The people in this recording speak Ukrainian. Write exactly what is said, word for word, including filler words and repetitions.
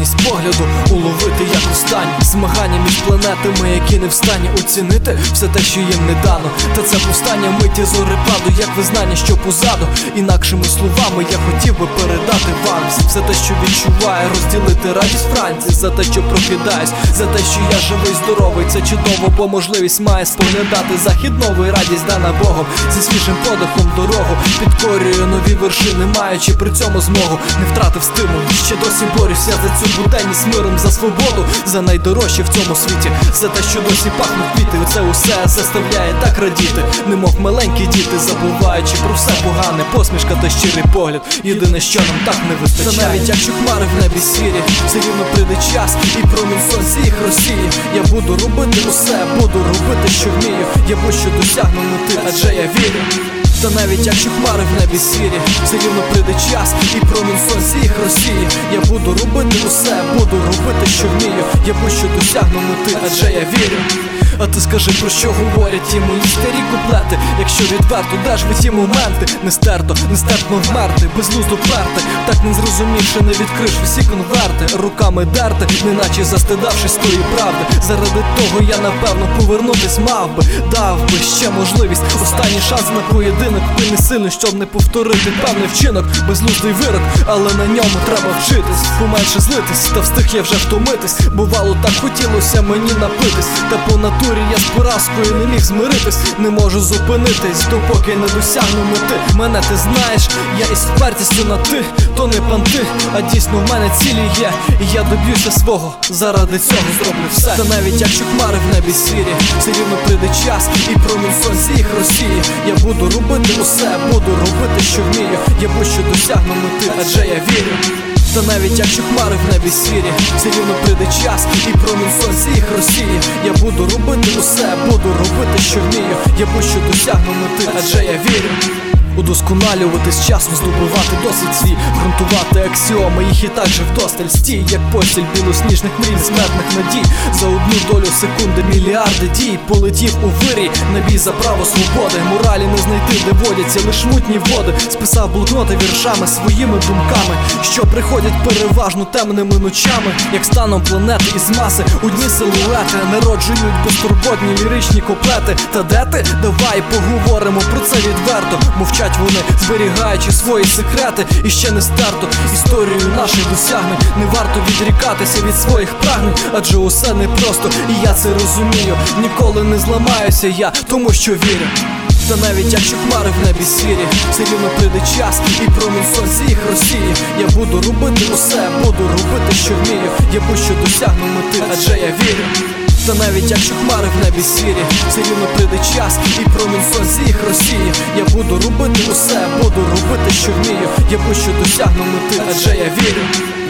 здатність погляду уловити як останні змагання між планетами, які не встані оцінити все те, що їм не дано. Та це повстання миті зорепаду, як визнання, що позаду. Інакшими словами я хотів би передати вам все те, що відчуваю, розділити радість Франції. За те, що прокидаюсь, за те, що я живий, здоровий, це чудово, бо можливість має споглядати захід новий, радість дана Богом. Зі свіжим подихом дорогу підкорюю нові вершини, маючи при цьому змогу. Не втратив стимул, ще досі борюся за цю буденність миром, за свободу, за найдорожче в цьому світі, за те, що досі пахнуть квіти. Оце усе заставляє так радіти, немов маленькі діти, забуваючи про все погане. Посмішка та щирий погляд, єдине, що нам так не вистачає. Та навіть якщо хмари в небі сірі, все рівно прийде час і промінь сонця їх розсіє. Я буду робити усе, буду робити, що вмію. Я будь-що досягну мети, адже я вірю. Та навіть якщо хмари в небі сірі, все рівно прийде час і промінь сонця їх розсіє. Я буду робити усе, буду робити, що вмію. Я будь-що досягну мети, адже я вірю. А ти скажи, про що говорять ті мої старі куплети? Якщо відверто, де ж ви ті моменти? Не стерто, нестерпно вмерти, безглуздо плерти, так не зрозумівши, не відкриш всі конверти. Руками дерти, неначе застидавшись тої правди. Заради того я напевно повернутись мав би, дав би ще можливість, останній шанс на поєдинок. Ти не сильний, щоб не повторити певний вчинок, безглуздий вирок, але на ньому треба вчитись, поменше злитись, та встиг я вже втомитись. Бувало, так хотілося мені напитись, та по натурі я з поразкою не міг змиритись. Не можу зупинитись, допоки не досягну мети. Мене ти знаєш, я із впертістю на ти, то не панти, а дійсно в мене цілі є. І я доб'юся свого, заради цього зроблю все. Та навіть якщо хмари в небі сірі, все рівно прийде час і промінь сонця їх розсіє. Я буду робити усе, буду робити, що вмію. Я будь-що досягну мети, адже я вірю. Та навіть якщо хмари в небі сірі, все рівно прийде час і промінь сонця їх розсіє. Я буду робити усе, буду робити, що вмію. Я будь-що досягну мети, адже я вірю. Удосконалюватись часом, здобувати досвід свій, ґрунтувати аксіоми, їх і так же вдосталь. Стій, як постіль білосніжних мрій, смертних надій. За одну долю секунди мільярди дій. Полетів у вирій на бій за право свободи. Моралі не знайти, де водяться лиш мутні води. Списав блокноти віршами, своїми думками, що приходять переважно темними ночами. Як станом планети із маси, одні силуети народжують безтурботні ліричні куплети. Та де ти? Давай поговоримо про це відверто. Мовчать вони, зберігаючи свої секрети. І ще не стерто історію наших досягнень. Не варто відрікатися від своїх прагнень, адже усе непросто, і я це розумію. Ніколи не зламаюся я, тому що вірю. Та навіть якщо хмари в небі сірі, все рівно прийде час і промінь сонця їх розсіє. Я буду робити усе, буду робити, що вмію. Я будь-що досягну мети, адже я вірю. Та навіть якщо хмари в небі сірі, все рівно прийде час і промінь сонця їх розсіє. Я буду робити усе, буду робити, що вмію. Я будь-що досягну мети, адже я вірю.